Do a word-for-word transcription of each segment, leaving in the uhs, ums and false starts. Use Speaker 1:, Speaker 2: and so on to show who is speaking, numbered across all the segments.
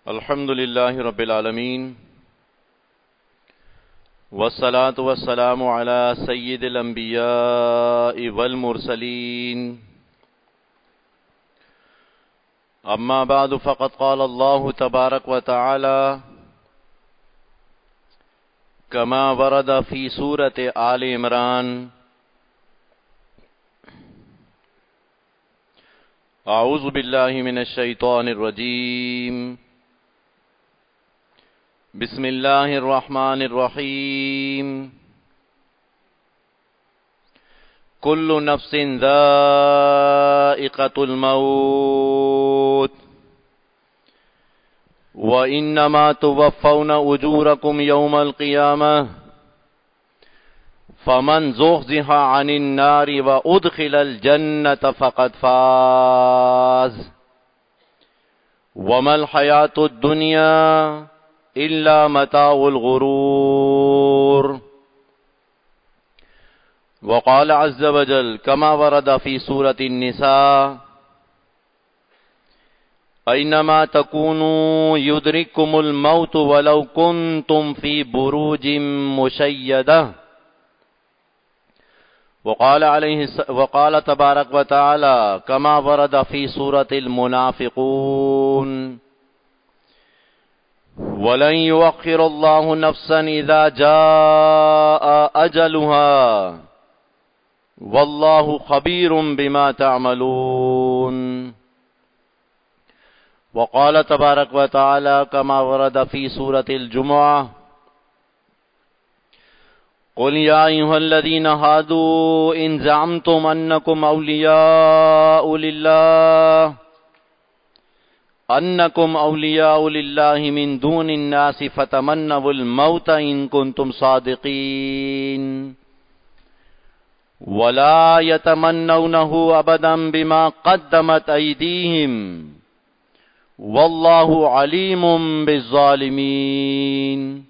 Speaker 1: الحمد للہ رب العالمین والصلاة والسلام على سید الانبیاء والمرسلین اما بعد فقد قال اللہ تبارک وتعالی كما ورد في سورة آل عمران اعوذ باللہ من الشیطان الرجیم بسم اللہ الرحمن الرحیم کل نفس ذائقۃ الموت وإنما توفون أجوركم يوم القيامة فمن زحزح عن النار وأدخل الجنة فقد فاز وما الحياة الدنيا إلا متاع الغرور وقال عز وجل كما ورد في سورة النساء أينما تكونوا يدرككم الموت ولو كنتم في بروج مشيدة وقال عليه وقال تبارك وتعالى كما ورد في سورة المنافقون وَلَن يُؤَخِّرَ اللَّهُ نَفْسًا إِذَا جَاءَ أَجَلُهَا وَاللَّهُ خَبِيرٌ بِمَا تَعْمَلُونَ وقال تبارك وتعالى كما ورد في سورة الجمعة قل يا أيها الذين هادوا إن زعمتم أنكم أولياء لله أنكم أولياء لله من دون الناس فتمنوا الموت إن كنتم صادقين ولا يتمنونه أبدا بما قدمت أيديهم والله عليم بالظالمين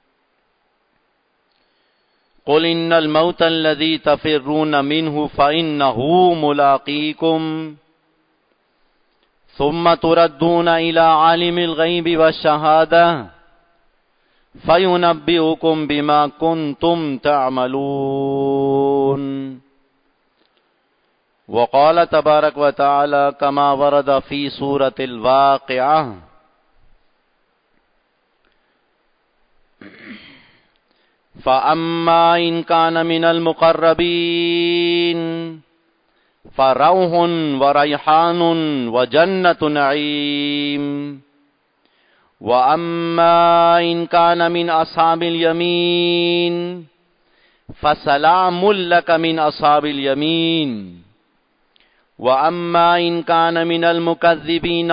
Speaker 1: قل إن الموت الذي تفرون منه فإنه ملاقيكم ثم تردون إلى عالم الغيب والشهادة فينبئكم بما كنتم تعملون وقال تبارك وتعالى كما ورد في سورة الواقعة فأما إن كان من المقربين فروح وريحان وجنة نعيم وأما إن كان من أصحاب اليمين فسلام لك من أصحاب اليمين وأما إن كان من المكذبين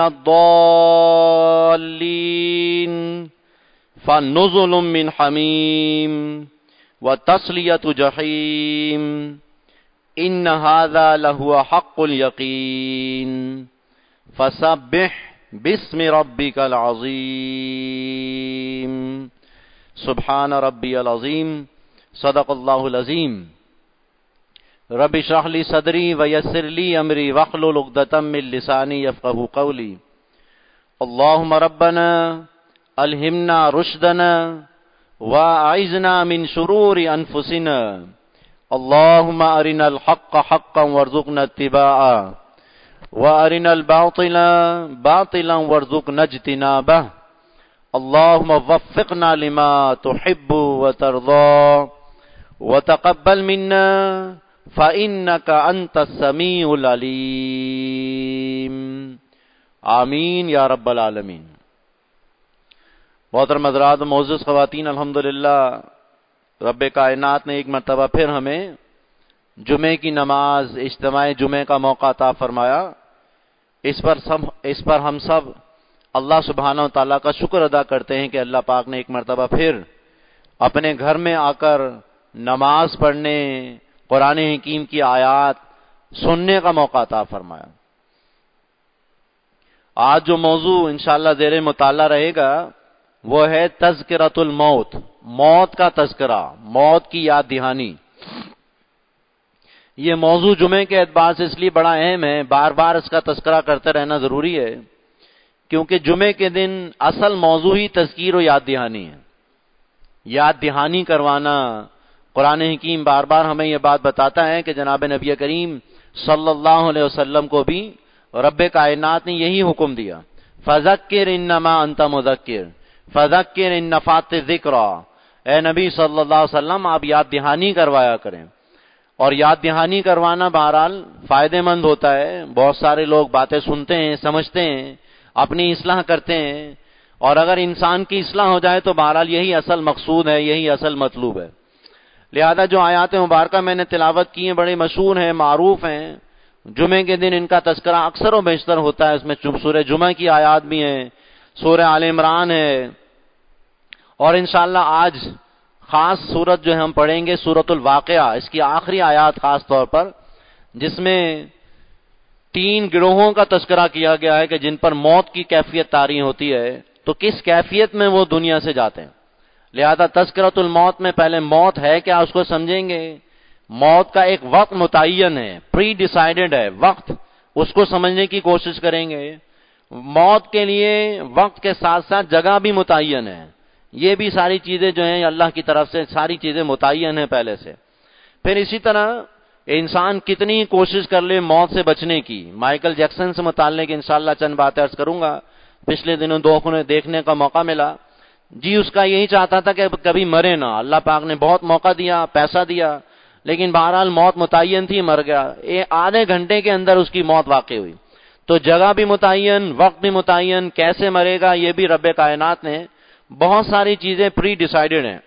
Speaker 1: الضالين فنزل من حميم وتصلية جحيم ان هذا لهو حق اليقين فسبح باسم ربك العظيم سبحان ربي العظيم صدق الله العظيم رب اشرح لي صدري ويسر لي امري واحلل عقدة من لساني يفقهوا قولي اللهم ربنا الهمنا رشدنا واعذنا من شرور انفسنا اللهم أرنا الحق حقا وارزقنا اتباعه وأرنا الباطل باطلا وارزقنا اجتنابه اللهم وفقنا لما تحب وترضى وتقبل منا فإنك أنت السميع العليم آمین یا رب العالمین۔ محترم حضرات، معزز خواتین، الحمدللہ رب کائنات نے ایک مرتبہ پھر ہمیں جمعے کی نماز، اجتماع جمعے کا موقع عطا فرمایا۔ اس پر سب اس پر ہم سب اللہ سبحانہ و تعالیٰ کا شکر ادا کرتے ہیں کہ اللہ پاک نے ایک مرتبہ پھر اپنے گھر میں آ کر نماز پڑھنے، قرآن حکیم کی آیات سننے کا موقع عطا فرمایا۔ آج جو موضوع انشاءاللہ زیر مطالعہ رہے گا وہ ہے تذکرۃ الموت، موت کا تذکرہ، موت کی یاد دہانی۔ یہ موضوع جمعے کے اعتبار سے اس لیے بڑا اہم ہے، بار بار اس کا تذکرہ کرتے رہنا ضروری ہے کیونکہ جمعے کے دن اصل موضوع ہی تذکیر و یاد دہانی ہے، یاد دہانی کروانا۔ قرآن حکیم بار بار ہمیں یہ بات بتاتا ہے کہ جناب نبی کریم صلی اللہ علیہ وسلم کو بھی رب کائنات نے یہی حکم دیا، فذکر انما انت مذکر فذکر ان نفعت الذکریٰ، اے نبی صلی اللہ علیہ وسلم آپ یاد دہانی کروایا کریں۔ اور یاد دہانی کروانا بہرحال فائدے مند ہوتا ہے، بہت سارے لوگ باتیں سنتے ہیں، سمجھتے ہیں، اپنی اصلاح کرتے ہیں، اور اگر انسان کی اصلاح ہو جائے تو بہرحال یہی اصل مقصود ہے، یہی اصل مطلوب ہے۔ لہذا جو آیات مبارکہ میں نے تلاوت کی ہیں بڑے مشہور ہیں، معروف ہیں، جمعے کے دن ان کا تذکرہ اکثر و بیشتر ہوتا ہے، اس میں سورہ جمعہ کی آیات بھی ہیں، سورہ آل عمران ہے، اور انشاءاللہ آج خاص سورت جو ہم پڑھیں گے سورۃ الواقعہ، اس کی آخری آیات خاص طور پر، جس میں تین گروہوں کا تذکرہ کیا گیا ہے کہ جن پر موت کی کیفیت طاری ہوتی ہے، تو کس کیفیت میں وہ دنیا سے جاتے ہیں۔ لہذا تذکرۃ الموت میں پہلے موت ہے کیا اس کو سمجھیں گے، موت کا ایک وقت متعین ہے، پری ڈیسائیڈڈ ہے وقت، اس کو سمجھنے کی کوشش کریں گے۔ موت کے لیے وقت کے ساتھ ساتھ جگہ بھی متعین ہے، یہ بھی ساری چیزیں جو ہیں اللہ کی طرف سے ساری چیزیں متعین ہیں پہلے سے۔ پھر اسی طرح انسان کتنی کوشش کر لے موت سے بچنے کی، مائیکل جیکسن سے متعلق انشاءاللہ چند باتیں عرض کروں گا، پچھلے دنوں دو کو دیکھنے کا موقع ملا، جی اس کا یہی چاہتا تھا کہ کبھی مرے نہ، اللہ پاک نے بہت موقع دیا، پیسہ دیا، لیکن بہرحال موت متعین تھی، مر گیا، آدھے گھنٹے کے اندر اس کی موت واقع ہوئی۔ تو جگہ بھی متعین، وقت بھی متعین، کیسے مرے گا یہ بھی رب کائنات نے بہت ساری چیزیں پری ڈیسائیڈڈ ہیں۔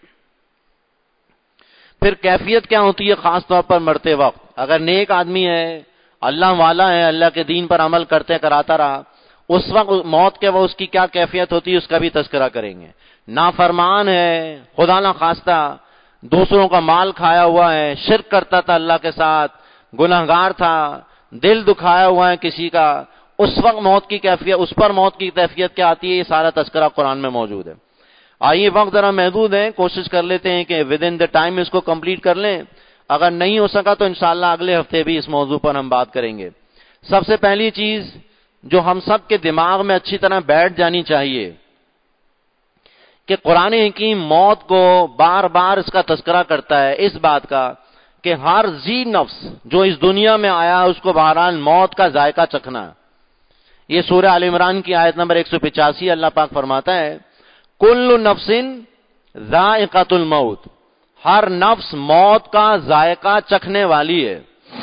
Speaker 1: پھر کیفیت کیا ہوتی ہے خاص طور پر مرتے وقت، اگر نیک آدمی ہے، اللہ والا ہے، اللہ کے دین پر عمل کرتے کراتا رہا، اس وقت موت کے وہ اس کی کیا کیفیت ہوتی ہے اس کا بھی تذکرہ کریں گے۔ نافرمان ہے، خدا نہ خواستہ دوسروں کا مال کھایا ہوا ہے، شرک کرتا تھا اللہ کے ساتھ، گنہگار تھا، دل دکھایا ہوا ہے کسی کا، اس وقت موت کی کیفیت، اس پر موت کی کیفیت کیا آتی ہے، یہ سارا تذکرہ قرآن میں موجود ہے۔ آئیے وقت ذرا محدود ہے، کوشش کر لیتے ہیں کہ ود ان دا ٹائم اس کو کمپلیٹ کر لیں، اگر نہیں ہو سکا تو انشاءاللہ اگلے ہفتے بھی اس موضوع پر ہم بات کریں گے۔ سب سے پہلی چیز جو ہم سب کے دماغ میں اچھی طرح بیٹھ جانی چاہیے کہ قرآن حکیم موت کو بار بار اس کا تذکرہ کرتا ہے، اس بات کا کہ ہر ذی نفس جو اس دنیا میں آیا اس کو بہرحال موت کا ذائقہ چکھنا ہے۔ یہ سورہ آل عمران کی آیت نمبر ایک سو پچاسی اللہ پاک فرماتا ہے، کل نفس ذائقۃ الموت، ہر نفس موت کا ذائقہ چکھنے والی ہے۔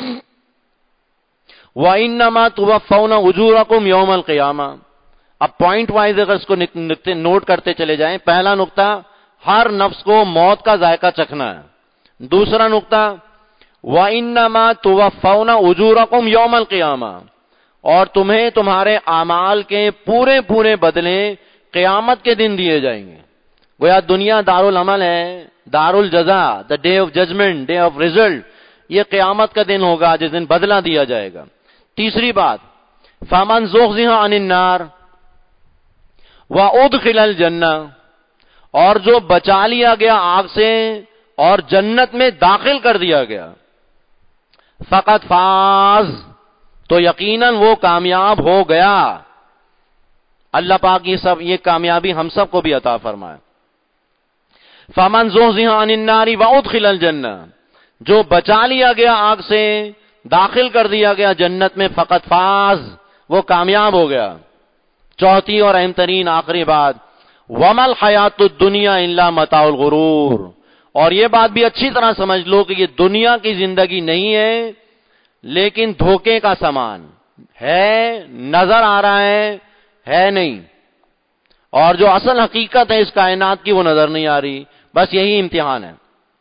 Speaker 1: وَإِنَّمَا تُوَفَّوْنَ أُجُورَكُمْ يَوْمَ الْقِيَامَةِ، اب پوائنٹ وائز اگر اس کو نوٹ کرتے چلے جائیں، پہلا نقطہ ہر نفس کو موت کا ذائقہ چکھنا ہے، دوسرا نقطہ وَإِنَّمَا تُوَفَّوْنَ أُجُورَكُمْ يَوْمَ الْقِيَامَةِ، اور تمہیں تمہارے اعمال کے پورے پورے بدلے قیامت کے دن دیے جائیں گے۔ گویا دنیا دارالعمل ہے، دارالجزا، the day of judgement, day of result, یہ قیامت کا دن ہوگا جس دن بدلہ دیا جائے گا۔ تیسری بات، فَمَنْ زُحْزِحَ عَنِ النَّارِ وَأُدْخِلَ الْجَنَّةَ، اور جو بچا لیا گیا آگ سے اور جنت میں داخل کر دیا گیا، فقط فاز، تو یقیناً وہ کامیاب ہو گیا۔ اللہ پاک یہ سب یہ کامیابی ہم سب کو بھی عطا فرمائے۔ فَمَنْ زُحْزِحَ عَنِ النَّارِ وَأُدْخِلَ الْجَنَّةَ، جو بچا لیا گیا آگ سے، داخل کر دیا گیا جنت میں، فقط فاز، وہ کامیاب ہو گیا۔ چوتھی اور اہم ترین آخری بات، وَمَا الْحَيَاةُ الدُّنْيَا إِلَّا مَتَاعُ الْغُرُورِ، اور یہ بات بھی اچھی طرح سمجھ لو کہ یہ دنیا کی زندگی نہیں ہے لیکن دھوکے کا سامان ہے، نظر آ رہا ہے ہے نہیں، اور جو اصل حقیقت ہے اس کائنات کی وہ نظر نہیں آ رہی، بس یہی امتحان ہے۔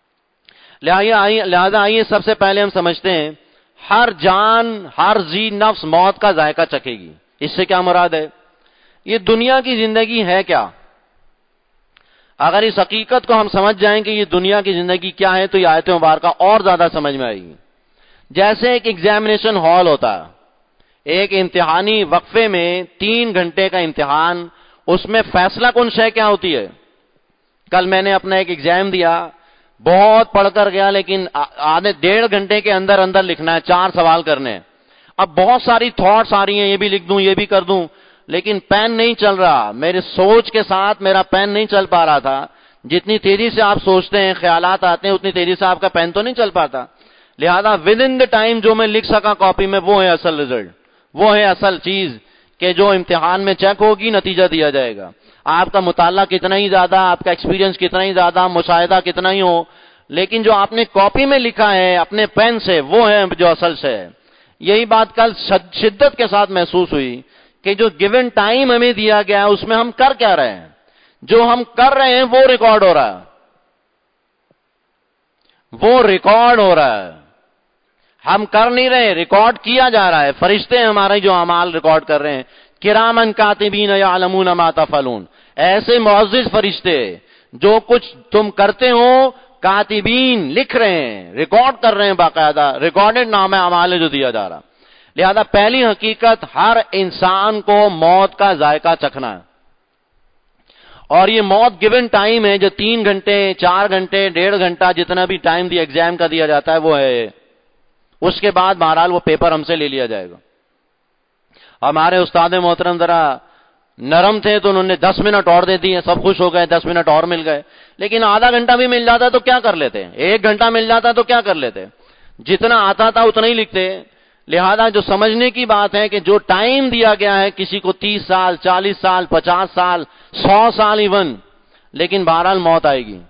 Speaker 1: لہذا آئیے سب سے پہلے ہم سمجھتے ہیں، ہر جان، ہر ذی نفس موت کا ذائقہ چکھے گی۔ اس سے کیا مراد ہے؟ یہ دنیا کی زندگی ہے کیا؟ اگر اس حقیقت کو ہم سمجھ جائیں کہ یہ دنیا کی زندگی کیا ہے تو یہ آیت مبارکہ اور زیادہ سمجھ میں آئے گی۔ جیسے ایک ایگزامینیشن ہال ہوتا ہے، ایک امتحانی وقفے میں تین گھنٹے کا امتحان، اس میں فیصلہ کن شے کیا ہوتی ہے؟ کل میں نے اپنا ایک ایگزام دیا، بہت پڑھ کر گیا لیکن آدھے ڈیڑھ گھنٹے کے اندر اندر لکھنا ہے، چار سوال کرنے ہیں۔ اب بہت ساری تھاٹس آ رہی ہیں، یہ بھی لکھ دوں، یہ بھی کر دوں، لیکن پین نہیں چل رہا، میرے سوچ کے ساتھ میرا پین نہیں چل پا رہا تھا. جتنی تیزی سے آپ سوچتے ہیں، خیالات آتے ہیں، اتنی تیزی سے آپ کا پین تو نہیں چل پاتا. لہذا ود ان دا ٹائم جو میں لکھ سکا کاپی میں، وہ ہے اصل رزلٹ، وہ ہے اصل چیز کہ جو امتحان میں چیک ہوگی، نتیجہ دیا جائے گا. آپ کا مطالعہ کتنا ہی زیادہ، آپ کا ایکسپیرینس کتنا ہی زیادہ، مشاہدہ کتنا ہی ہو، لیکن جو آپ نے کاپی میں لکھا ہے اپنے پین سے، وہ ہے جو اصل سے ہے. یہی بات کل شدت کے ساتھ محسوس ہوئی کہ جو گیون ٹائم ہمیں دیا گیا ہے، اس میں ہم کر کیا رہے ہیں؟ جو ہم کر رہے ہیں وہ ریکارڈ ہو رہا ہے، وہ ریکارڈ ہو رہا ہے. ہم کر نہیں رہے، ریکارڈ کیا جا رہا ہے. فرشتے ہمارے جو اعمال ریکارڈ کر رہے ہیں، کرامن کاتبین یعلمون ما تفعلون، ایسے معزز فرشتے جو کچھ تم کرتے ہو، کاتبین لکھ رہے ہیں، ریکارڈ کر رہے ہیں، باقاعدہ ریکارڈڈ نام اعمال ہے جو دیا جا رہا. لہذا پہلی حقیقت، ہر انسان کو موت کا ذائقہ چکھنا ہے. اور یہ موت گیون ٹائم ہے جو تین گھنٹے چار گھنٹے ڈیڑھ گھنٹہ جتنا بھی ٹائم دیا ایگزام کا دیا جاتا ہے وہ ہے. اس کے بعد بہرحال وہ پیپر ہم سے لے لیا جائے گا. ہمارے استاد محترم ذرا نرم تھے تو انہوں نے دس منٹ اور دے دیے، سب خوش ہو گئے، دس منٹ اور مل گئے. لیکن آدھا گھنٹہ بھی مل جاتا تو کیا کر لیتے، ایک گھنٹہ مل جاتا تو کیا کر لیتے، جتنا آتا تھا اتنا ہی لکھتے. لہذا جو سمجھنے کی بات ہے کہ جو ٹائم دیا گیا ہے، کسی کو تیس سال چالیس سال پچاس سال سو سال ایون، لیکن بہرحال موت آئے گی.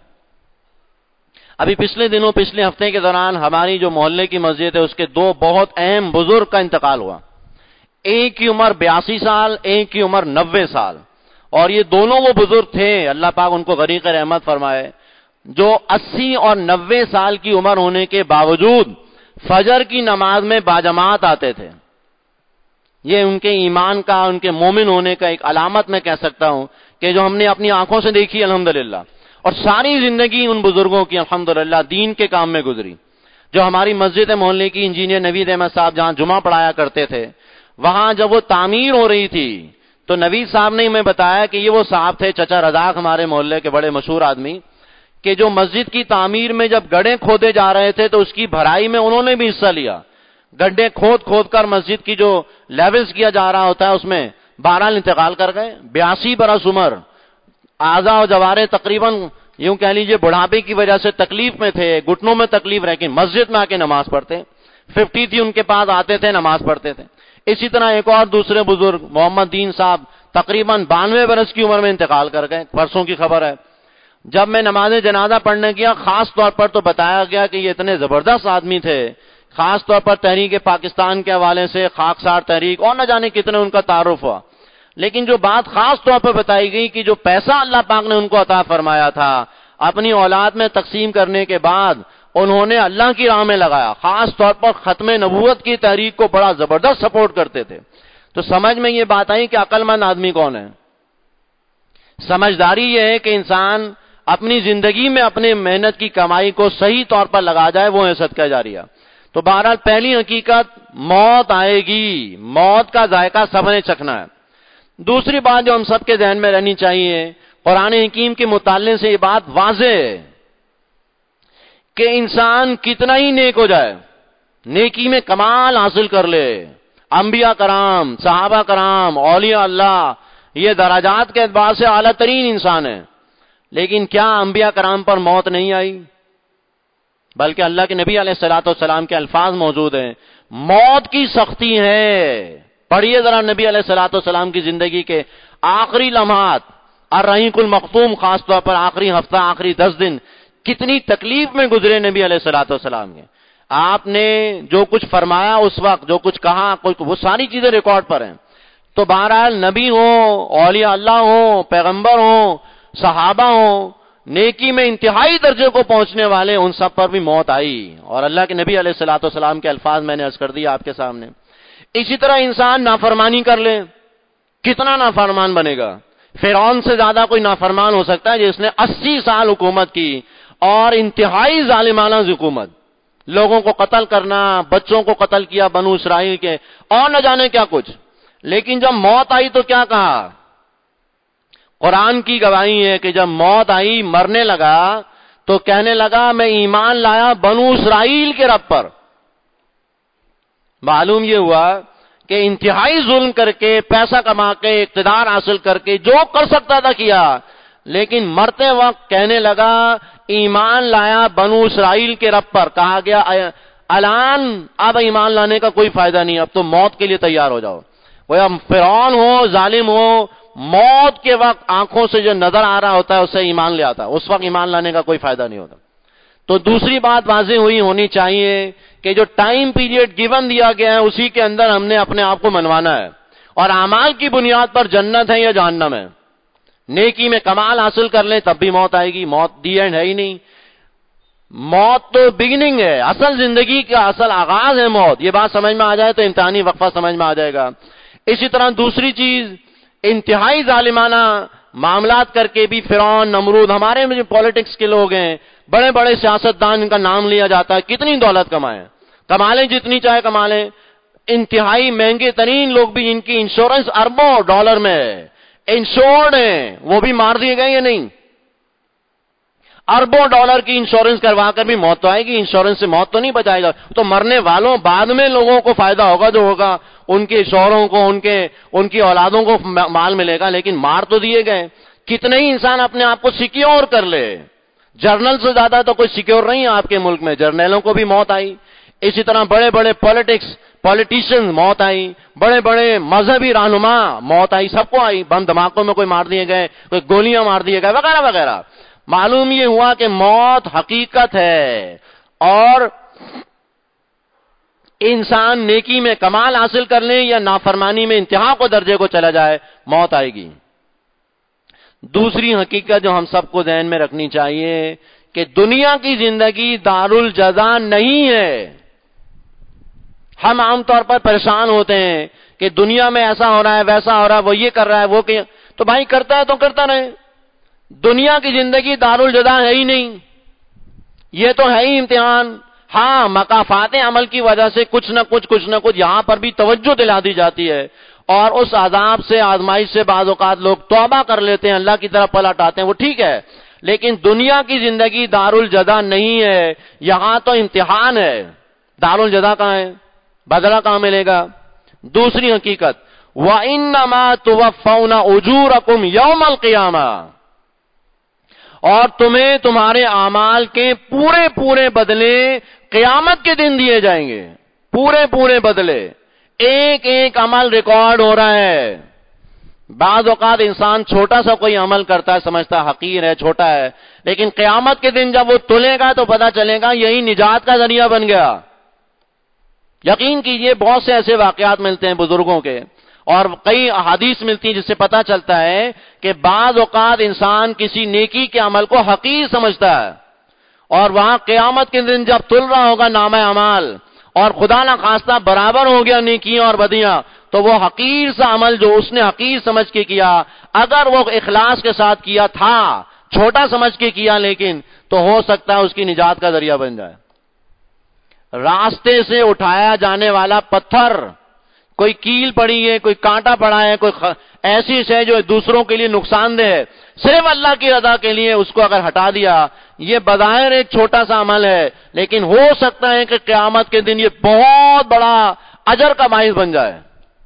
Speaker 1: ابھی پچھلے دنوں پچھلے ہفتے کے دوران ہماری جو محلے کی مسجد ہے اس کے دو بہت اہم بزرگ کا انتقال ہوا. ایک کی عمر بیاسی سال، ایک کی عمر نوے سال. اور یہ دونوں وہ بزرگ تھے، اللہ پاک ان کو غریق رحمت فرمائے، جو اسی اور نوے سال کی عمر ہونے کے باوجود فجر کی نماز میں باجماعت آتے تھے. یہ ان کے ایمان کا، ان کے مومن ہونے کا ایک علامت میں کہہ سکتا ہوں کہ جو ہم نے اپنی آنکھوں سے دیکھی الحمدللہ. اور ساری زندگی ان بزرگوں کی الحمدللہ دین کے کام میں گزری. جو ہماری مسجد محلے کی انجینئر نوید احمد صاحب جہاں جمعہ پڑھایا کرتے تھے، وہاں جب وہ تعمیر ہو رہی تھی تو نوید صاحب نے ہمیں بتایا کہ یہ وہ صاحب تھے، چچا رزاق، ہمارے محلے کے بڑے مشہور آدمی، کہ جو مسجد کی تعمیر میں جب گڑھے کھودے جا رہے تھے تو اس کی بھرائی میں انہوں نے بھی حصہ لیا. گڈھے کھود کھود کر مسجد کی جو لیولز کیا جا رہا ہوتا ہے اس میں بہرحال انتقال کر گئے. بیاسی برس عمر، اعضاء و جوارے تقریباً یوں کہہ لیجئے بڑھاپے کی وجہ سے تکلیف میں تھے، گھٹنوں میں تکلیف رہ کے مسجد میں آ کے نماز پڑھتے. ففٹی تھی ان کے پاس، آتے تھے نماز پڑھتے تھے. اسی طرح ایک اور دوسرے بزرگ محمد دین صاحب تقریباً بانوے برس کی عمر میں انتقال کر گئے، پرسوں کی خبر ہے. جب میں نماز جنازہ پڑھنے گیا، خاص طور پر تو بتایا گیا کہ یہ اتنے زبردست آدمی تھے، خاص طور پر تحریک پاکستان کے حوالے سے خاکسار تحریک اور نہ جانے کتنے ان کا تعارف ہوا. لیکن جو بات خاص طور پر بتائی گئی کہ جو پیسہ اللہ پاک نے ان کو عطا فرمایا تھا اپنی اولاد میں تقسیم کرنے کے بعد انہوں نے اللہ کی راہ میں لگایا. خاص طور پر ختم نبوت کی تحریک کو بڑا زبردست سپورٹ کرتے تھے. تو سمجھ میں یہ بات آئی کہ عقل مند آدمی کون ہے. سمجھداری یہ ہے کہ انسان اپنی زندگی میں اپنے محنت کی کمائی کو صحیح طور پر لگا جائے، وہ ہے صدقہ جاریہ. تو بہرحال پہلی حقیقت، موت آئے گی، موت کا ذائقہ سب نے چکھنا ہے. دوسری بات جو ہم سب کے ذہن میں رہنی چاہیے، قرآن حکیم کے مطالعے سے یہ بات واضح ہے کہ انسان کتنا ہی نیک ہو جائے، نیکی میں کمال حاصل کر لے، انبیاء کرام، صحابہ کرام، اولیاء اللہ، یہ درجات کے اعتبار سے اعلیٰ ترین انسان ہے، لیکن کیا انبیاء کرام پر موت نہیں آئی؟ بلکہ اللہ کے نبی علیہ الصلوۃ والسلام کے الفاظ موجود ہیں، موت کی سختی ہے. پڑھیے ذرا نبی علیہ الصلوۃ والسلام کی زندگی کے آخری لمحات، الرحیق المختوم، خاص طور پر آخری ہفتہ، آخری دس دن کتنی تکلیف میں گزرے نبی علیہ الصلوۃ والسلام کے. آپ نے جو کچھ فرمایا اس وقت، جو کچھ کہا، وہ ساری چیزیں ریکارڈ پر ہیں. تو بہرحال نبی ہوں، اولیاء اللہ ہوں، پیغمبر ہوں، صحابہ ہوں، نیکی میں انتہائی درجے کو پہنچنے والے، ان سب پر بھی موت آئی. اور اللہ کے نبی علیہ الصلوۃ والسلام کے الفاظ میں نے عرض کر دیا آپ کے سامنے. اسی طرح انسان نافرمانی کر لے، کتنا نافرمان بنے گا. فرعون سے زیادہ کوئی نافرمان ہو سکتا ہے جس نے اسی سال حکومت کی اور انتہائی ظالمانہ حکومت، لوگوں کو قتل کرنا، بچوں کو قتل کیا بنو اسرائیل کے، اور نہ جانے کیا کچھ. لیکن جب موت آئی تو کیا کہا؟ قرآن کی گواہی ہے کہ جب موت آئی، مرنے لگا تو کہنے لگا میں ایمان لایا بنو اسرائیل کے رب پر. معلوم یہ ہوا کہ انتہائی ظلم کر کے پیسہ کما کے اقتدار حاصل کر کے جو کر سکتا تھا کیا، لیکن مرتے وقت کہنے لگا ایمان لایا بنو اسرائیل کے رب پر. کہا گیا الان اب ایمان لانے کا کوئی فائدہ نہیں، اب تو موت کے لیے تیار ہو جاؤ. وہ فرعون ہو، ظالم ہو، موت کے وقت آنکھوں سے جو نظر آ رہا ہوتا ہے اسے ایمان لے آتا، اس وقت ایمان لانے کا کوئی فائدہ نہیں ہوتا. تو دوسری بات واضح ہوئی ہونی چاہیے کہ جو ٹائم پیریڈ گیون دیا گیا ہے اسی کے اندر ہم نے اپنے آپ کو منوانا ہے، اور اعمال کی بنیاد پر جنت ہے یا جہنم ہے. نیکی میں کمال حاصل کر لیں تب بھی موت آئے گی، موت دی اینڈ ہے ہی نہیں. موت تو بگننگ ہے، اصل زندگی کا اصل آغاز ہے موت. یہ بات سمجھ میں آ جائے تو امتحانی وقفہ سمجھ میں آ جائے گا. اسی طرح دوسری چیز، انتہائی ظالمانہ معاملات کر کے بھی فرعون، نمرود، ہمارے میں جو پالیٹکس کے لوگ ہیں، بڑے بڑے سیاستدان، ان کا نام لیا جاتا ہے، کتنی دولت کمائیں، کمالیں جتنی چاہے کمالیں. انتہائی مہنگے ترین لوگ بھی جن کی انشورنس اربوں ڈالر میں ہے، انشورڈ ہیں، وہ بھی مار دیے گئے یا نہیں؟ اربوں ڈالر کی انشورنس کروا کر بھی موت تو آئے گی، انشورنس سے موت تو نہیں بچائے گا. تو مرنے والوں بعد میں لوگوں کو فائدہ ہوگا، جو ہوگا ان کے شوہروں کو، ان کے ان کی اولادوں کو مال ملے گا، لیکن مار تو دیے گئے. کتنے ہی انسان اپنے آپ کو سیکیور کر لے، جرنل سے زیادہ تو کوئی سیکیور نہیں ہے آپ کے ملک میں، جرنیلوں کو بھی موت آئی. اسی طرح بڑے بڑے پالیٹکس پالیٹیشین موت آئی، بڑے بڑے مذہبی رہنما موت آئی، سب کو آئی. بم دھماکوں میں کوئی مار دیے گئے، کوئی گولیاں مار دیے گئے، وغیرہ وغیرہ. معلوم یہ ہوا کہ موت حقیقت ہے، اور انسان نیکی میں کمال حاصل کر لے یا نافرمانی میں انتہا کو درجے کو چلا جائے، موت آئے گی. دوسری حقیقت جو ہم سب کو ذہن میں رکھنی چاہیے کہ دنیا کی زندگی دارالجزا نہیں ہے. ہم عام طور پر پریشان ہوتے ہیں کہ دنیا میں ایسا ہو رہا ہے، ویسا ہو رہا ہے، وہ یہ کر رہا ہے، وہ کہ تو بھائی کرتا ہے تو کرتا رہے. دنیا کی زندگی دارالجزا ہے ہی نہیں، یہ تو ہے ہی امتحان. ہاں، مکافات عمل کی وجہ سے کچھ نہ کچھ کچھ نہ کچھ یہاں پر بھی توجہ دلا دی جاتی ہے، اور اس عذاب سے، آزمائش سے بعض اوقات لوگ توبہ کر لیتے ہیں، اللہ کی طرف پلٹ آتے ہیں، وہ ٹھیک ہے. لیکن دنیا کی زندگی دارالجزا نہیں ہے، یہاں تو امتحان ہے. دارالجزا کہاں ہے؟ بدلہ کہاں ملے گا؟ دوسری حقیقت، وَإِنَّمَا تُوَفَّوْنَ أُجُورَكُمْ يَوْمَ الْقِيَامَةِ، اور تمہیں تمہارے اعمال کے پورے پورے بدلے قیامت کے دن دیے جائیں گے. پورے پورے بدلے، ایک ایک عمل ریکارڈ ہو رہا ہے. بعض اوقات انسان چھوٹا سا کوئی عمل کرتا ہے، سمجھتا ہے حقیر ہے، چھوٹا ہے، لیکن قیامت کے دن جب وہ تلے گا تو پتہ چلے گا یہی نجات کا ذریعہ بن گیا. یقین کیجئے بہت سے ایسے واقعات ملتے ہیں بزرگوں کے، اور کئی احادیث ملتی ہیں جس سے پتہ چلتا ہے کہ بعض اوقات انسان کسی نیکی کے عمل کو حقیر سمجھتا ہے، اور وہاں قیامت کے دن جب تل رہا ہوگا نامہ اعمال، اور خدا نہ خواستہ برابر ہو گیا نیکیاں اور بدیاں، تو وہ حقیر سا عمل جو اس نے حقیر سمجھ کے کیا، اگر وہ اخلاص کے ساتھ کیا تھا، چھوٹا سمجھ کے کیا لیکن، تو ہو سکتا ہے اس کی نجات کا ذریعہ بن جائے. راستے سے اٹھایا جانے والا پتھر، کوئی کیل پڑی ہے، کوئی کانٹا پڑا ہے، کوئی خ... ایسی شے جو دوسروں کے لیے نقصان دہ ہے، صرف اللہ کی رضا کے لیے اس کو اگر ہٹا دیا، یہ بظاہر ایک چھوٹا سا عمل ہے، لیکن ہو سکتا ہے کہ قیامت کے دن یہ بہت بڑا اجر کا باعث بن جائے.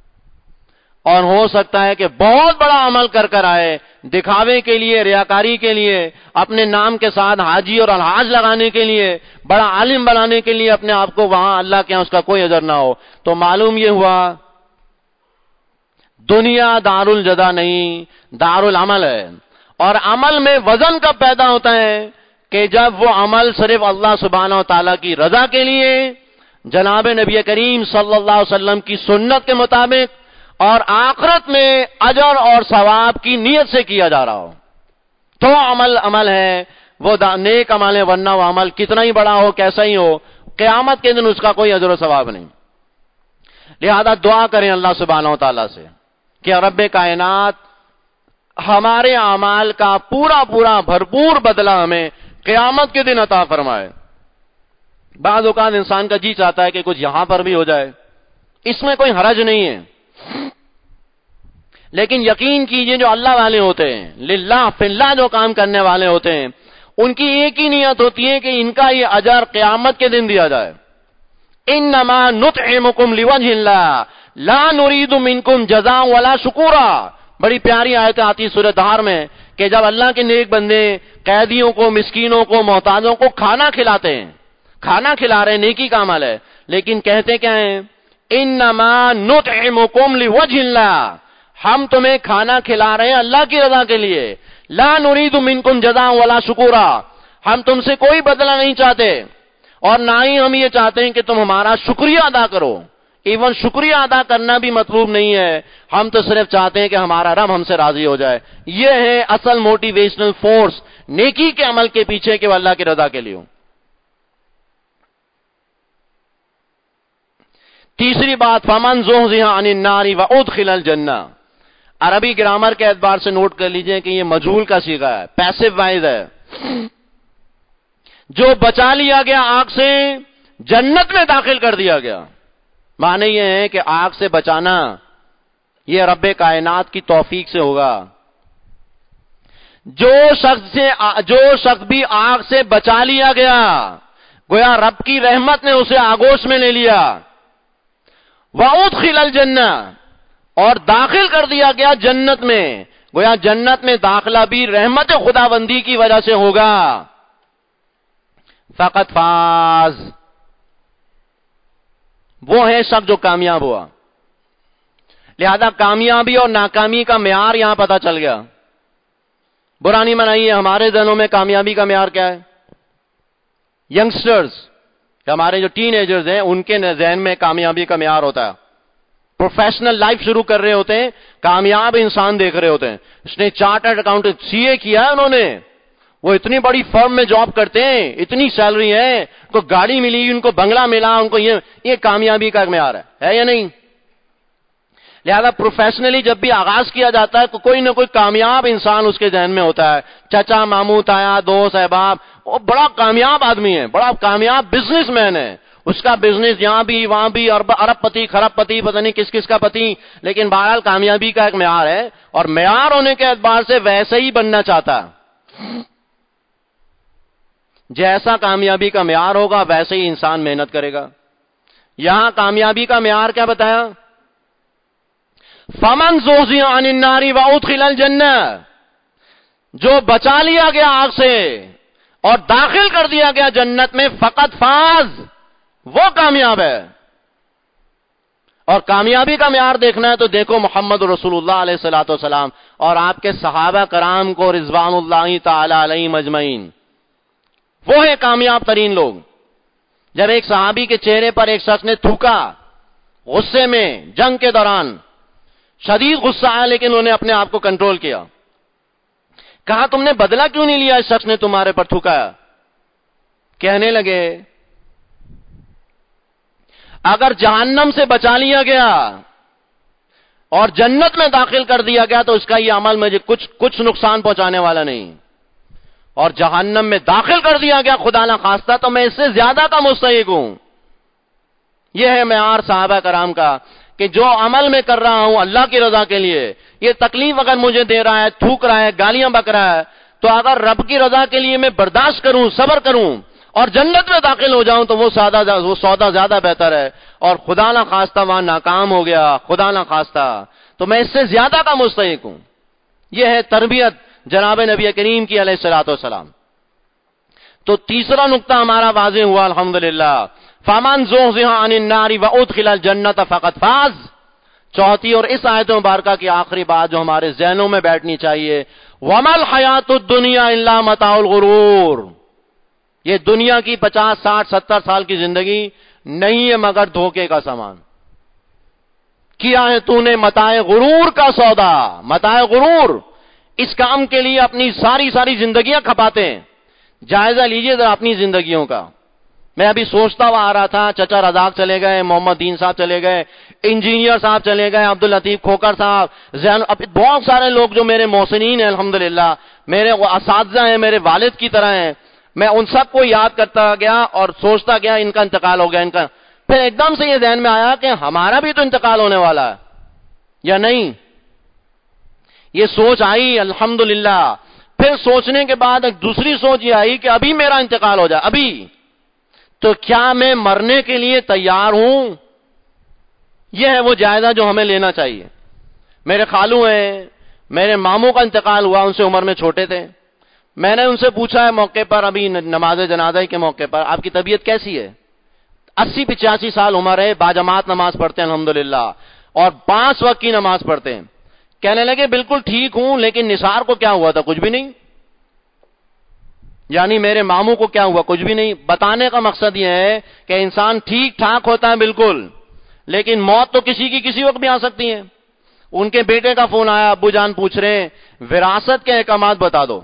Speaker 1: اور ہو سکتا ہے کہ بہت بڑا عمل کر کر آئے، دکھاوے کے لیے، ریاکاری کے لیے، اپنے نام کے ساتھ حاجی اور الحاج لگانے کے لیے، بڑا عالم بنانے کے لیے اپنے آپ کو وہاں اللہ کے یہاں اس کا کوئی اجر نہ ہو. تو معلوم یہ ہوا دنیا دارالجزا نہیں، دارالعمل ہے. اور عمل میں وزن کب پیدا ہوتا ہے؟ کہ جب وہ عمل صرف اللہ سبحانہ و تعالیٰ کی رضا کے لیے، جناب نبی کریم صلی اللہ علیہ وسلم کی سنت کے مطابق، اور آخرت میں اجر اور ثواب کی نیت سے کیا جا رہا ہو، تو عمل عمل ہے، وہ نیک عمل ہے. ورنہ وہ عمل کتنا ہی بڑا ہو، کیسا ہی ہو، قیامت کے دن اس کا کوئی اجر و ثواب نہیں. لہذا دعا کریں اللہ سبحانہ و تعالیٰ سے کہ رب کائنات ہمارے اعمال کا پورا پورا بھرپور بدلہ ہمیں قیامت کے دن عطا فرمائے. بعض اوقات انسان کا جی چاہتا ہے کہ کچھ یہاں پر بھی ہو جائے، اس میں کوئی حرج نہیں ہے، لیکن یقین کیجئے جو اللہ والے ہوتے ہیں، للہ فی اللہ جو کام کرنے والے ہوتے ہیں، ان کی ایک ہی نیت ہوتی ہے کہ ان کا یہ اجر قیامت کے دن دیا جائے. انما نطعمکم لوجہ اللہ، لا نريد منکم جزاء ولا شکورا. بڑی پیاری آیت آتی سورۃ دہر میں کہ جب اللہ کے نیک بندے قیدیوں کو، مسکینوں کو، محتاجوں کو کھانا کھلاتے ہیں، کھانا کھلا رہے ہیں، نیکی کا عمل ہے، لیکن کہتے کیا ہیں؟ انما نطعمکم لوجہ اللہ، ہم تمہیں کھانا کھلا رہے ہیں اللہ کی رضا کے لیے. لا نريد منکم جزاء ولا شکورا، ہم تم سے کوئی بدلہ نہیں چاہتے اور نہ ہی ہم یہ چاہتے ہیں کہ تم ہمارا شکریہ ادا کرو. ایون شکریہ ادا کرنا بھی مطلوب نہیں ہے، ہم تو صرف چاہتے ہیں کہ ہمارا رب ہم سے راضی ہو جائے. یہ ہے اصل موٹیویشنل فورس نیکی کے عمل کے پیچھے کہ وہ اللہ کی رضا کے لیے ہو. تیسری بات، فمن زحزح عن النار وادخل الجنہ. عربی گرامر کے اعتبار سے نوٹ کر لیجئے کہ یہ مجہول کا صیغہ ہے، پیسو وائز ہے. جو بچا لیا گیا آگ سے، جنت میں داخل کر دیا گیا. معنی یہ ہے کہ آگ سے بچانا یہ رب کائنات کی توفیق سے ہوگا. جو شخص سے جو شخص بھی آگ سے بچا لیا گیا، گویا رب کی رحمت نے اسے آغوش میں لے لیا. وَأُدْخِلَ الْجَنَّةَ، اور داخل کر دیا گیا جنت میں، گویا جنت میں داخلہ بھی رحمت خداوندی کی وجہ سے ہوگا. فقط فاز، وہ ہے شخص جو کامیاب ہوا. لہذا کامیابی اور ناکامی کا معیار یہاں پتہ چل گیا. برا نہیں منائیے، ہمارے ذہنوں میں کامیابی کا معیار کیا ہے؟ ینگسٹرز، ہمارے جو ٹین ایجرز ہیں، ان کے ذہن میں کامیابی کا معیار ہوتا ہے. پروفیشنل لائف شروع کر رہے ہوتے ہیں، کامیاب انسان دیکھ رہے ہوتے ہیں. اس نے چارٹرڈ اکاؤنٹنٹ سی اے کیا ہے انہوں نے، وہ اتنی بڑی فرم میں جاب کرتے ہیں، اتنی سیلری ہے، ان کو گاڑی ملی، ان کو بنگلہ ملا، ان کو یہ یہ کامیابی کا معیار ہے ہے یا نہیں؟ لہذا پروفیشنلی جب بھی آغاز کیا جاتا ہے تو کوئی نہ کوئی کامیاب انسان اس کے ذہن میں ہوتا ہے. چچا، ماموں، تایا، دوست، احباب، وہ بڑا کامیاب آدمی ہے، بڑا کامیاب بزنس مین ہے، اس کا بزنس یہاں بھی وہاں بھی، ارب ارب پتی، خرب پتی، پتہ نہیں کس کس کا پتی، لیکن بہرحال کامیابی کا ایک معیار ہے، اور معیار ہونے کے اعتبار سے ویسے ہی بننا چاہتا ہے. جیسا کامیابی کا معیار ہوگا ویسے ہی انسان محنت کرے گا. یہاں کامیابی کا معیار کیا بتایا؟ فمن زحزح عن النار وادخل الجنہ، جو بچا لیا گیا آگ سے اور داخل کر دیا گیا جنت میں، فقط فاز، وہ کامیاب ہے. اور کامیابی کا معیار دیکھنا ہے تو دیکھو محمد رسول اللہ علیہ الصلوۃ والسلام اور آپ کے صحابہ کرام کو رضوان اللہ تعالی علیہم اجمعین. وہ ہیں کامیاب ترین لوگ. جب ایک صحابی کے چہرے پر ایک شخص نے تھوکا غصے میں، جنگ کے دوران شدید غصہ آیا، لیکن انہوں نے اپنے آپ کو کنٹرول کیا. کہا تم نے بدلہ کیوں نہیں لیا اس شخص نے تمہارے پر تھوکا؟ کہنے لگے اگر جہنم سے بچا لیا گیا اور جنت میں داخل کر دیا گیا تو اس کا یہ عمل مجھے کچھ کچھ نقصان پہنچانے والا نہیں، اور جہنم میں داخل کر دیا گیا خدا نہ خواستہ تو میں اس سے زیادہ کا مستحق ہوں. یہ ہے معیار صحابہ کرام کا کہ جو عمل میں کر رہا ہوں اللہ کی رضا کے لیے، یہ تکلیف اگر مجھے دے رہا ہے، تھوک رہا ہے، گالیاں بک رہا ہے، تو اگر رب کی رضا کے لیے میں برداشت کروں، صبر کروں اور جنت میں داخل ہو جاؤں تو وہ سادہ وہ سودا زیادہ بہتر ہے. اور خدا نہ خواستہ وہاں ناکام ہو گیا، خدا نہ خواستہ، تو میں اس سے زیادہ کا مستحق ہوں. یہ ہے تربیت جناب نبی کریم کی علیہ الصلوۃ والسلام. تو تیسرا نقطہ ہمارا واضح ہوا الحمدللہ. فمن زحزح عن النار وادخل الجنۃ فقد فاز. چوتھی اور اس آیت مبارکہ کی آخری بات جو ہمارے ذہنوں میں بیٹھنی چاہیے، وما الحیات الدنیا الا متاع الغرور. یہ دنیا کی پچاس ساٹھ ستر سال کی زندگی نہیں ہے مگر دھوکے کا سامان. کیا ہے تو نے متاع غرور کا سودا. متاع غرور اس کام کے لیے اپنی ساری ساری زندگیاں کھپاتے ہیں. جائزہ لیجئے ذرا اپنی زندگیوں کا. میں ابھی سوچتا ہوا آ رہا تھا، چچا رزاق چلے گئے، محمد دین صاحب چلے گئے، انجینئر صاحب چلے گئے، عبد اللطیف کھوکر صاحب، زین، بہت سارے لوگ جو میرے محسنین ہیں الحمدللہ، میرے اساتذہ ہیں، میرے والد کی طرح ہیں. میں ان سب کو یاد کرتا گیا اور سوچتا گیا ان کا انتقال ہو گیا، ان کا. پھر ایک دم سے یہ ذہن میں آیا کہ ہمارا بھی تو انتقال ہونے والا ہے یا نہیں. یہ سوچ آئی الحمدللہ. پھر سوچنے کے بعد ایک دوسری سوچ یہ آئی کہ ابھی میرا انتقال ہو جائے، ابھی تو کیا میں مرنے کے لیے تیار ہوں؟ یہ ہے وہ جائزہ جو ہمیں لینا چاہیے. میرے خالو ہیں, میرے ماموں کا انتقال ہوا, ان سے عمر میں چھوٹے تھے. میں نے ان سے پوچھا ہے موقع پر, ابھی نماز جنازہ کے موقع پر, آپ کی طبیعت کیسی ہے؟ اسی پچاسی سال عمر ہے, باجماعت نماز پڑھتے ہیں الحمدللہ, اور پانچ وقت کی نماز پڑھتے ہیں. کہنے لگے بالکل ٹھیک ہوں, لیکن نثار کو کیا ہوا تھا؟ کچھ بھی نہیں. یعنی میرے ماموں کو کیا ہوا؟ کچھ بھی نہیں. بتانے کا مقصد یہ ہے کہ انسان ٹھیک ٹھاک ہوتا ہے بالکل, لیکن موت تو کسی کی کسی وقت بھی آ سکتی ہے. ان کے بیٹے کا فون آیا, ابو جان پوچھ رہے ہیں وراثت کے احکامات بتا دو,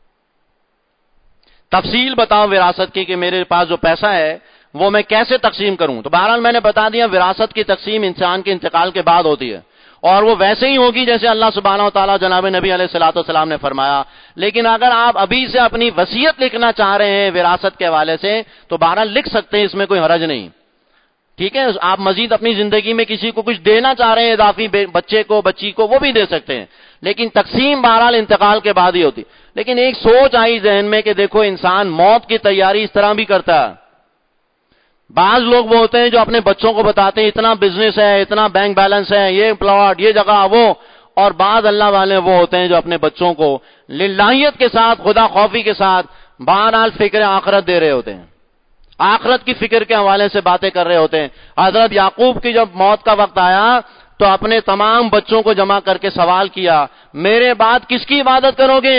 Speaker 1: تفصیل بتاؤ وراثت کی, کہ میرے پاس جو پیسہ ہے وہ میں کیسے تقسیم کروں. تو بہرحال میں نے بتا دیا وراثت کی تقسیم انسان کے انتقال کے بعد ہوتی ہے, اور وہ ویسے ہی ہوگی جیسے اللہ سبحانہ و تعالیٰ جناب نبی علیہ الصلوۃ والسلام نے فرمایا. لیکن اگر آپ ابھی سے اپنی وصیت لکھنا چاہ رہے ہیں وراثت کے حوالے سے تو بہرحال لکھ سکتے ہیں, اس میں کوئی حرج نہیں. ٹھیک ہے, آپ مزید اپنی زندگی میں کسی کو کچھ دینا چاہ رہے ہیں اضافی, بچے کو بچی کو, وہ بھی دے سکتے ہیں, لیکن تقسیم بہرحال انتقال کے بعد ہی ہوتی. لیکن ایک سوچ آئی ذہن میں کہ دیکھو انسان موت کی تیاری اس طرح بھی کرتا ہے. بعض لوگ وہ ہوتے ہیں جو اپنے بچوں کو بتاتے ہیں اتنا بزنس ہے, اتنا بینک بیلنس ہے, یہ پلاٹ, یہ جگہ, وہ, اور بعض اللہ والے وہ ہوتے ہیں جو اپنے بچوں کو للہیت کے ساتھ, خدا خوفی کے ساتھ بہرحال فکر آخرت دے رہے ہوتے ہیں, آخرت کی فکر کے حوالے سے باتیں کر رہے ہوتے ہیں. حضرت یعقوب کی جب موت کا وقت آیا تو اپنے تمام بچوں کو جمع کر کے سوال کیا, میرے بعد کس کی عبادت کرو گے؟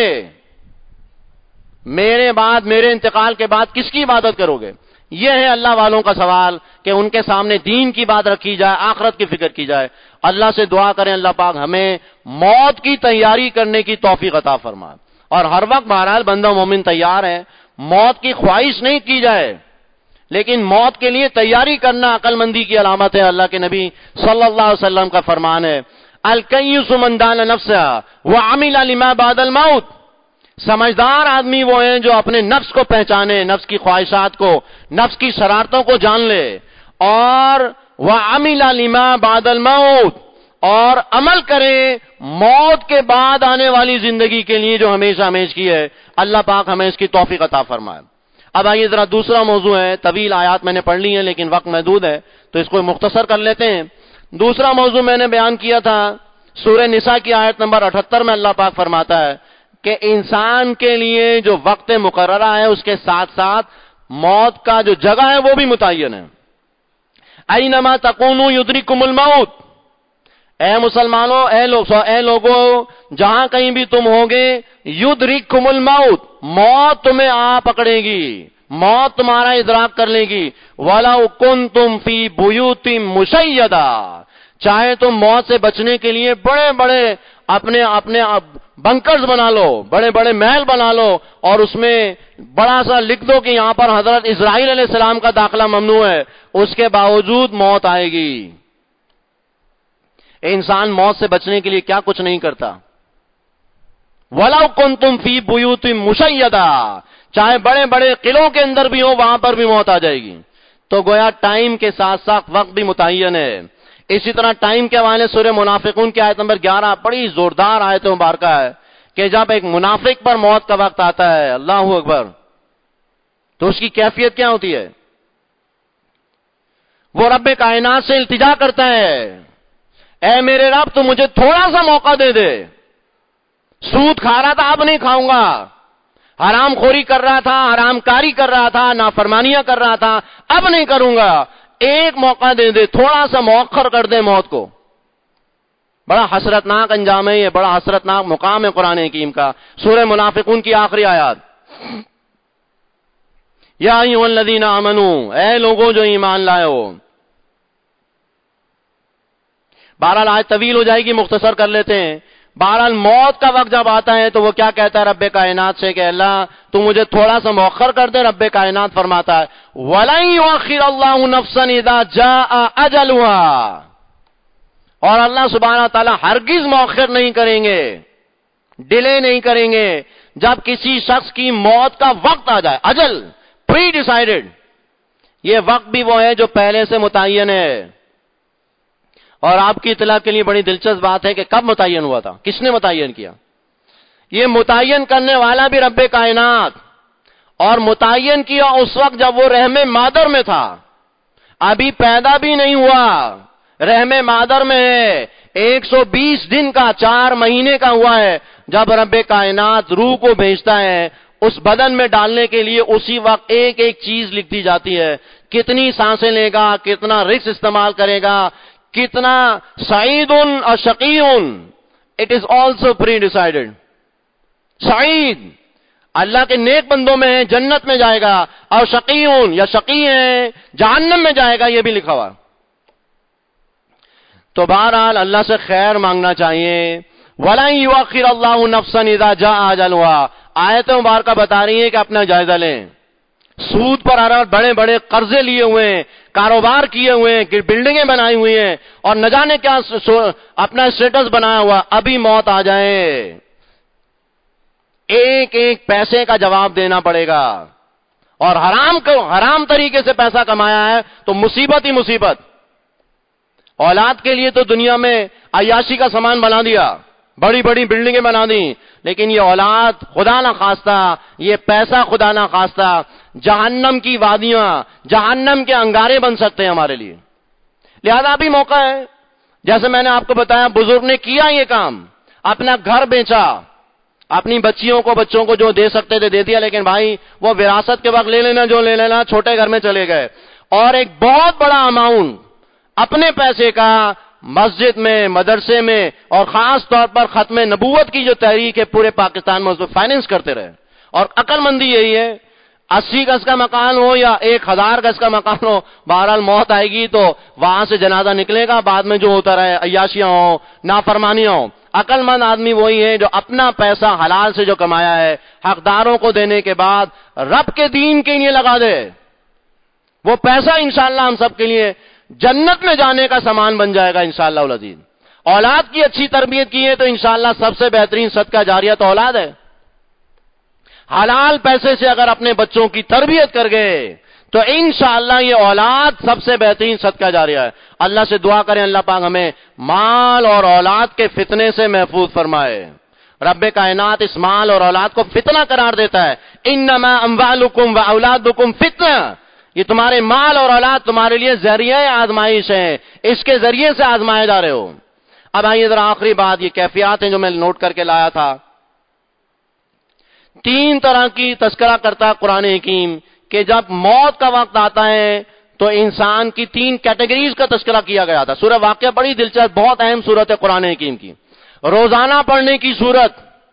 Speaker 1: میرے بعد, میرے انتقال کے بعد کس کی عبادت کرو گے؟ یہ ہے اللہ والوں کا سوال, کہ ان کے سامنے دین کی بات رکھی جائے, آخرت کی فکر کی جائے. اللہ سے دعا کریں اللہ پاک ہمیں موت کی تیاری کرنے کی توفیق عطا فرمائے. اور ہر وقت بہرحال بندہ مومن تیار ہے, موت کی خواہش نہیں کی جائے, لیکن موت کے لیے تیاری کرنا عقل مندی کی علامت ہے. اللہ کے نبی صلی اللہ علیہ وسلم کا فرمان ہے, الکیس من دان نفسہ وعمل لما بعد الموت. سمجھدار آدمی وہ ہیں جو اپنے نفس کو پہچانے, نفس کی خواہشات کو, نفس کی شرارتوں کو جان لے, اور وعمل لما بعد الموت, اور عمل کرے موت کے بعد آنے والی زندگی کے لیے جو ہمیشہ ہمیش کی ہے. اللہ پاک ہمیں اس کی توفیق عطا فرمائے. اب آئیے ذرا دوسرا موضوع ہے, طویل آیات میں نے پڑھ لی ہیں لیکن وقت محدود ہے تو اس کو مختصر کر لیتے ہیں. دوسرا موضوع میں نے بیان کیا تھا سورہ نساء کی آیت نمبر اٹھتر میں اللہ پاک فرماتا ہے کہ انسان کے لیے جو وقت مقررہ ہے اس کے ساتھ ساتھ موت کا جو جگہ ہے وہ بھی متعین ہے. اینما تکونوا یدرککم الموت, اے مسلمانوں, اے لوگ اے لوگوں جہاں کہیں بھی تم ہوگے, یدرککم الموت, موت تمہیں آ پکڑے گی, موت تمہارا ادراک کر لے گی. وَلَوْ كُنْتُمْ فِي بُيُوتٍ مُشَيَّدَةٍ, چاہے تم موت سے بچنے کے لیے بڑے بڑے اپنے اپنے بنکرز بنا لو, بڑے بڑے محل بنا لو, اور اس میں بڑا سا لکھ دو کہ یہاں پر حضرت اسرائیل علیہ السلام کا داخلہ ممنوع ہے, اس کے باوجود موت آئے گی. انسان موت سے بچنے کے لیے کیا کچھ نہیں کرتا. وَلَوْ كُنْتُمْ فِي بُيُوتٍ مُشَيَّدَةٍ, چاہے بڑے بڑے قلعوں کے اندر بھی ہو وہاں پر بھی موت آ جائے گی. تو گویا ٹائم کے ساتھ ساتھ وقت بھی متعین ہے. اسی طرح ٹائم کے حوالے سورہ منافقون کی آیت نمبر گیارہ بڑی زوردار آیت مبارکہ ہے کہ جب ایک منافق پر موت کا وقت آتا ہے, اللہ اکبر, تو اس کی کیفیت کیا ہوتی ہے؟ وہ رب کائنات سے التجا کرتا ہے, اے میرے رب تو مجھے تھوڑا سا موقع دے دے, سود کھا رہا تھا اب نہیں کھاؤں گا, حرام خوری کر رہا تھا, حرام کاری کر رہا تھا, نافرمانیاں کر رہا تھا, اب نہیں کروں گا, ایک موقع دے دے, تھوڑا سا مؤخر کر دے موت کو. بڑا حسرتناک انجام ہے یہ, بڑا حسرتناک مقام ہے قرآن حکیم کا. سورہ منافقون کی آخری آیات, یا ایھا الذین آمنوا, اے لوگوں جو ایمان لائے ہو. بہرحال آیت طویل ہو جائے گی, مختصر کر لیتے ہیں. بہرحال موت کا وقت جب آتا ہے تو وہ کیا کہتا ہے رب کائنات سے کہ اللہ تو مجھے تھوڑا سا مؤخر کر دے. رب کائنات فرماتا ہے وَلَن يُؤَخِّرَ اللَّهُ نَفْسًا إِذَا جَاءَ أَجَلُهَا, اور اللہ سبحانہ تعالیٰ ہرگز مؤخر نہیں کریں گے, ڈیلے نہیں کریں گے جب کسی شخص کی موت کا وقت آ جائے. اجل پری ڈیسائیڈڈ, یہ وقت بھی وہ ہے جو پہلے سے متعین ہے. اور آپ کی اطلاع کے لیے بڑی دلچسپ بات ہے کہ کب متعین ہوا تھا, کس نے متعین کیا؟ یہ متعین کرنے والا بھی رب کائنات, اور متعین کیا اس وقت جب وہ رحم مادر میں تھا, ابھی پیدا بھی نہیں ہوا, رحم مادر میں ہے، ایک سو بیس دن کا، چار مہینے کا ہوا ہے جب رب کائنات روح کو بھیجتا ہے اس بدن میں ڈالنے کے لیے، اسی وقت ایک ایک چیز لکھ دی جاتی ہے، کتنی سانسیں لے گا، کتنا رکس استعمال کرے گا، کتنا سعید اور شقیون، it is also predecided. سعید اللہ کے نیک بندوں میں ہے، جنت میں جائے گا، اور شقیون یا شقی ہے جہنم میں جائے گا، یہ بھی لکھا ہوا. تو بہرحال اللہ سے خیر مانگنا چاہیے. وَلَن يُؤَخِّرَ اللَّهُ نَفْسًا إِذَا جَاءَ أَجَلُهَا. آیت مبارکہ بتا رہی ہے کہ اپنا جائزہ لیں. سود پر آ رہا، بڑے بڑے قرضے لیے ہوئے ہیں، کاروبار کیے ہوئے ہیں، بلڈنگیں بنائی ہوئی ہیں، اور نہ جانے کیا اپنا اسٹیٹس بنایا ہوا، ابھی موت آ جائے ایک ایک پیسے کا جواب دینا پڑے گا. اور حرام کو حرام طریقے سے پیسہ کمایا ہے تو مصیبت ہی مصیبت. اولاد کے لیے تو دنیا میں عیاشی کا سامان بنا دیا، بڑی بڑی بلڈنگیں بنا دی، لیکن یہ اولاد خدا نہ خواستہ، یہ پیسہ خدا نہ خواستہ جہنم کی وادیاں، جہنم کے انگارے بن سکتے ہیں ہمارے لیے. لہذا بھی موقع ہے، جیسے میں نے آپ کو بتایا بزرگ نے کیا یہ کام، اپنا گھر بیچا، اپنی بچیوں کو بچوں کو جو دے سکتے تھے دے دیا، لیکن بھائی وہ وراثت کے وقت لے لینا جو لے لینا، چھوٹے گھر میں چلے گئے، اور ایک بہت بڑا اماؤنٹ اپنے پیسے کا مسجد میں، مدرسے میں، اور خاص طور پر ختم نبوت کی جو تحریک ہے پورے پاکستان میں اس کو فائننس کرتے رہے. اور عقل مندی یہی ہے، اسی گز کا مکان ہو یا ایک ہزار گز کا مکان ہو، بہرحال موت آئے گی تو وہاں سے جنازہ نکلے گا، بعد میں جو ہوتا رہے، عیاشیاں ہوں، نافرمانیاں ہوں. عقل مند آدمی وہی ہے جو اپنا پیسہ حلال سے جو کمایا ہے حقداروں کو دینے کے بعد رب کے دین کے لیے لگا دے. وہ پیسہ انشاءاللہ ہم سب کے لیے جنت میں جانے کا سامان بن جائے گا انشاءاللہ العزیز. اولاد کی اچھی تربیت کی ہے تو انشاءاللہ سب سے بہترین صدقہ جاریہ تو اولاد ہے. حلال پیسے سے اگر اپنے بچوں کی تربیت کر گئے تو انشاءاللہ یہ اولاد سب سے بہترین صدقہ جاریہ ہے. اللہ سے دعا کریں اللہ پاک ہمیں مال اور اولاد کے فتنے سے محفوظ فرمائے. رب کائنات اس مال اور اولاد کو فتنہ قرار دیتا ہے. انما اموالکم و اولادکم فتنہ، یہ تمہارے مال اور اولاد تمہارے لیے ذریعہ آزمائش ہے، اس کے ذریعے سے آزمائے جا رہے ہو. اب آئیے ذرا آخری بات، یہ کیفیات ہیں جو میں نوٹ کر کے لایا تھا. تین طرح کی تذکرہ کرتا قرآن حکیم کہ جب موت کا وقت آتا ہے تو انسان کی تین کیٹیگریز کا تذکرہ کیا گیا تھا. سورہ واقعہ بڑی دلچسپ، بہت اہم سورت ہے قرآن حکیم کی، روزانہ پڑھنے کی سورت،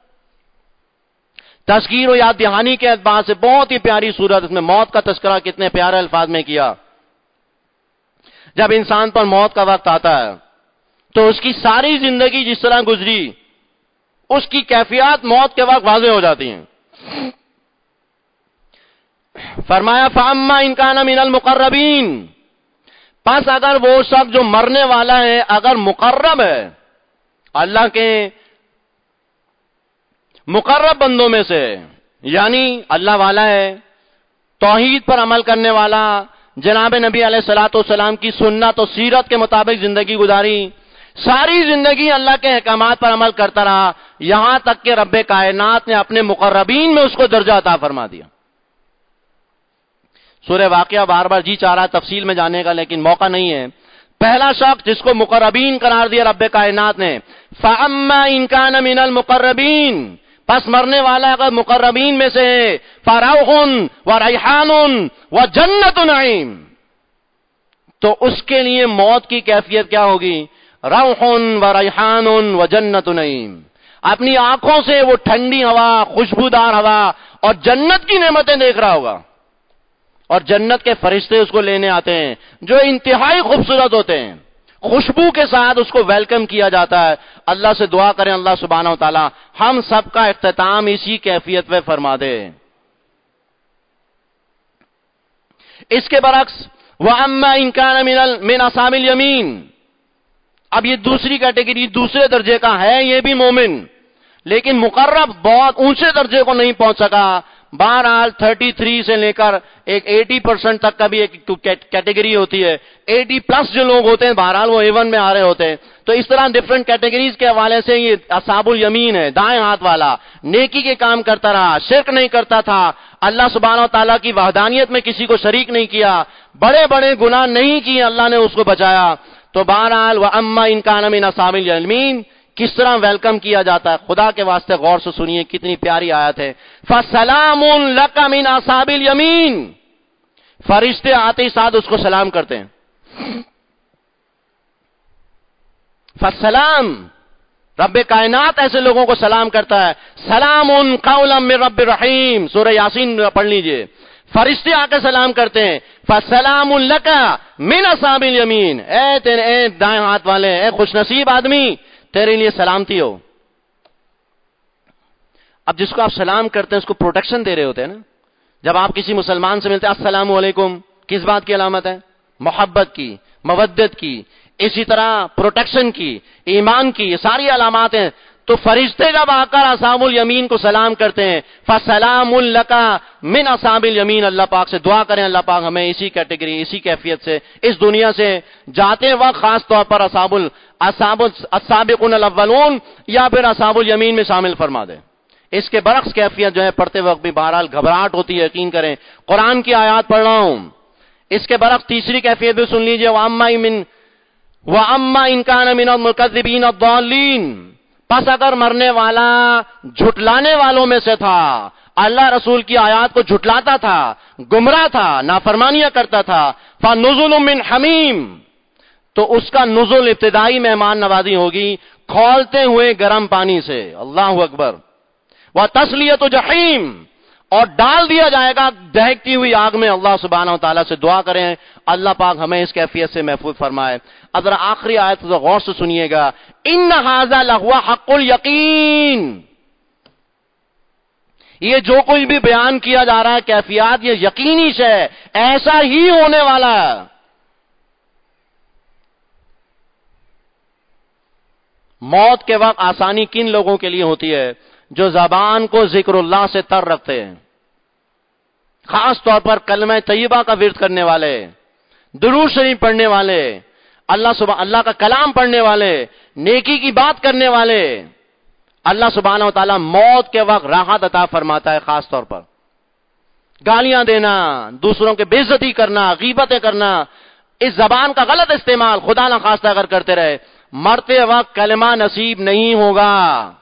Speaker 1: تذکیر و یاد دہانی کے اعتبار سے بہت ہی پیاری سورت. اس میں موت کا تذکرہ کتنے پیارے الفاظ میں کیا. جب انسان پر موت کا وقت آتا ہے تو اس کی ساری زندگی جس طرح گزری اس کی کیفیات موت کے وقت واضح ہو جاتی ہیں. فرمایا فَأَمَّا إِن كَانَ مِنَ الْمُقَرَّبِينَ، پس اگر وہ شخص جو مرنے والا ہے اگر مقرب ہے، اللہ کے مقرب بندوں میں سے، یعنی اللہ والا ہے، توحید پر عمل کرنے والا، جناب نبی علیہ الصلوۃ والسلام کی سنت و سیرت کے مطابق زندگی گزاری، ساری زندگی اللہ کے احکامات پر عمل کرتا رہا، یہاں تک کہ رب کائنات نے اپنے مقربین میں اس کو درجہ عطا فرما دیا. سورہ واقعہ بار بار جی چاہ رہا تفصیل میں جانے کا لیکن موقع نہیں ہے. پہلا شخص جس کو مقربین قرار دیا رب کائنات نے، فَأَمَّا إِن كَانَ مِنَ الْمُقَرَّبِينَ، پس مرنے والا اگر مقربین میں سے فَرَوْحٌ وَرَيْحَانٌ وَجَنَّةُ نَعِيمٍ، تو اس کے لیے موت کی کیفیت کیا ہوگی؟ روح و ریحان و جنت نعیم. اپنی آنکھوں سے وہ ٹھنڈی ہوا، خوشبودار ہوا اور جنت کی نعمتیں دیکھ رہا ہوگا، اور جنت کے فرشتے اس کو لینے آتے ہیں جو انتہائی خوبصورت ہوتے ہیں، خوشبو کے ساتھ اس کو ویلکم کیا جاتا ہے. اللہ سے دعا کریں اللہ سبحانہ و تعالی ہم سب کا اختتام اسی کیفیت میں فرما دے. اس کے برعکس وَأَمَّا إِن كَانَ مِنْ أَصْحَابِ الْيَمِينِ، اب یہ دوسری کیٹیگری دوسرے درجے کا ہے، یہ بھی مومن لیکن مقرب بہت اونچے درجے کو نہیں پہنچ سکا. بہرحال تینتیس سے لے کر ایک اسی پرسنٹ تک کا بھی ایک کیٹیگری ہوتی ہے، اسی پلس جو لوگ ہوتے ہیں بہرحال وہ اے ون میں آ رہے ہوتے ہیں. تو اس طرح ڈفرنٹ کیٹیگریز کے حوالے سے یہ اصحاب الیمین ہے، دائیں ہاتھ والا، نیکی کے کام کرتا رہا، شرک نہیں کرتا تھا، اللہ سبحانہ و تعالیٰ کی وحدانیت میں کسی کو شریک نہیں کیا، بڑے بڑے گناہ نہیں کیے، اللہ نے اس کو بچایا. تو بہرحال وَأَمَّا إِن كَانَ مِنْ أَصْحَابِ الْيَمِينِ کس طرح ویلکم کیا جاتا ہے، خدا کے واسطے غور سے سنیے، کتنی پیاری آیت ہے. فَسَلَامٌ لَكَ مِنْ أَصْحَابِ الْيَمِينِ. فرشتے آتے ہی ساتھ اس کو سلام کرتے ہیں. فَالسَّلَام، رب کائنات ایسے لوگوں کو سلام کرتا ہے. سلام قولا من رب رحیم، سورہ یاسین پڑھ لیجئے. فرشتے آ کے سلام کرتے ہیں. فَسَلَامٌ لَكَ مِنْ أَصْحَابِ الْيَمِينِ. اے تیرے اے دائیں ہاتھ والے، اے خوش نصیب آدمی، تیرے لیے سلامتی ہو. اب جس کو آپ سلام کرتے ہیں اس کو پروٹیکشن دے رہے ہوتے ہیں نا. جب آپ کسی مسلمان سے ملتے ہیں السلام علیکم، کس بات کی علامت ہے؟ محبت کی، مودت کی، اسی طرح پروٹیکشن کی، ایمان کی، یہ ساری علامات ہیں. تو فرشتے جب آ کر اصحاب الیمین کو سلام کرتے ہیں، فَسَلَامٌ لَكَ مِنْ أَصْحَابِ الْيَمِينِ، اللہ پاک سے دعا کریں اللہ پاک ہمیں اسی کیٹیگری، اسی کیفیت سے اس دنیا سے جاتے وقت خاص طور پر اصحاب ال اصحاب السابقون الاولون یا پھر اصحاب الیمین میں شامل فرما دے. اس کے برعکس کیفیت جو ہے پڑھتے وقت بھی بہرحال گھبراہٹ ہوتی ہے، یقین کریں قرآن کی آیات پڑھ رہا ہوں. اس کے برعکس تیسری کیفیت بھی سن لیجئے. وَأَمَّا مِنْ وَأَمَّا إِنْ كَانَ مِنَ الْمُكَذِّبِينَ الضَّالِّينَ. پس اگر مرنے والا جھٹلانے والوں میں سے تھا، اللہ رسول کی آیات کو جھٹلاتا تھا، گمراہ تھا، نافرمانیاں کرتا تھا، فَنُزُلٌ مِّنْ حَمِيمٍ، تو اس کا نزول ابتدائی مہمان نوازی ہوگی کھولتے ہوئے گرم پانی سے. اللہ اکبر. وَتَصْلِيَةُ جَحِيمٍ، اور ڈال دیا جائے گا دہکتی ہوئی آگ میں. اللہ سبحانہ و تعالیٰ سے دعا کریں اللہ پاک ہمیں اس کیفیت سے محفوظ فرمائے. اب آخری آیت کو غور سے سنیے گا. ان ھذا لہو حق الیقین، یہ جو کچھ بھی بیان کیا جا رہا ہے کیفیات، یہ یقینی ہے، ایسا ہی ہونے والا ہے. موت کے وقت آسانی کن لوگوں کے لیے ہوتی ہے؟ جو زبان کو ذکر اللہ سے تر رکھتے ہیں، خاص طور پر کلمہ طیبہ کا ورد کرنے والے، درود شریف پڑھنے والے، اللہ سبحانہ اللہ کا کلام پڑھنے والے، نیکی کی بات کرنے والے. اللہ سبحانہ و تعالیٰ موت کے وقت راحت عطا فرماتا ہے. خاص طور پر گالیاں دینا، دوسروں کے بے عزتی کرنا، غیبتیں کرنا، اس زبان کا غلط استعمال خدا نہ خواستہ اگر کرتے رہے، مرتے وقت کلمہ نصیب نہیں ہوگا.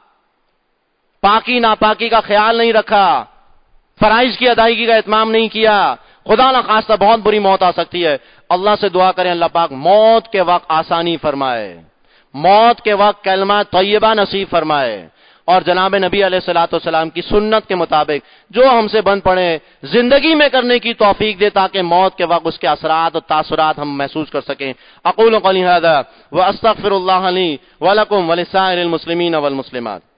Speaker 1: پاکی ناپاکی کا خیال نہیں رکھا، فرائض کی ادائیگی کا اتمام نہیں کیا، خدا نہ خواستہ بہت بری موت آ سکتی ہے. اللہ سے دعا کریں اللہ پاک موت کے وقت آسانی فرمائے، موت کے وقت کلمہ طیبہ نصیب فرمائے، اور جناب نبی علیہ الصلوۃ والسلام کی سنت کے مطابق جو ہم سے بن پڑے زندگی میں کرنے کی توفیق دے، تاکہ موت کے وقت اس کے اثرات اور تاثرات ہم محسوس کر سکیں. اقول قولی ھذا واستغفر اللہ لی ولکم ولسائر المسلمین والمسلمات.